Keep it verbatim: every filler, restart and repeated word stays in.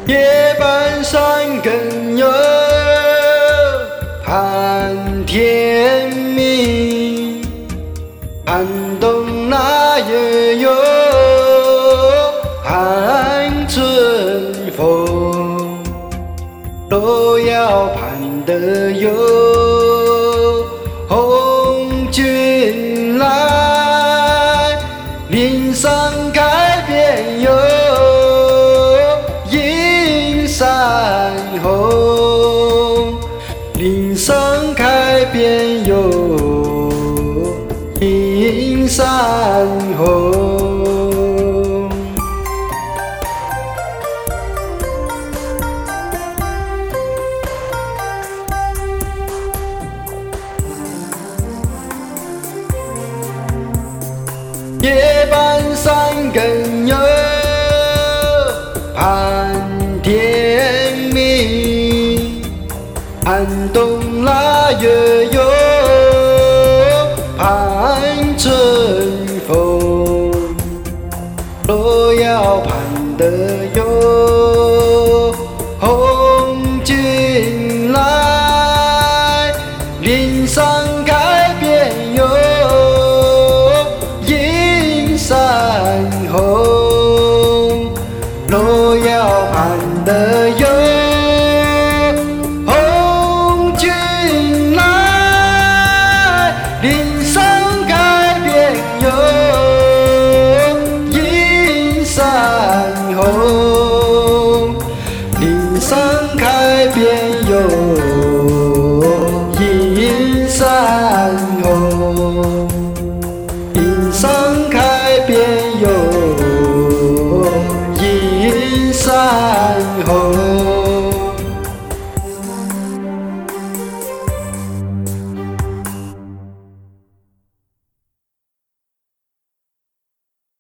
夜半三更哟，盼天明。寒冬腊月哟，盼春风。路遥盼得哟，红军来，岭上开遍哟。山红，岭上开遍哟，映山红。夜半三更哟，盼天明。寒冬腊月哟，盼春风。路遥盼得哟，红军来，岭上开遍哟，映山红。路遥盼得哟，红军来，岭上开遍哟，映山红。岭上开遍哟，映山红。岭上开遍哟，映山红。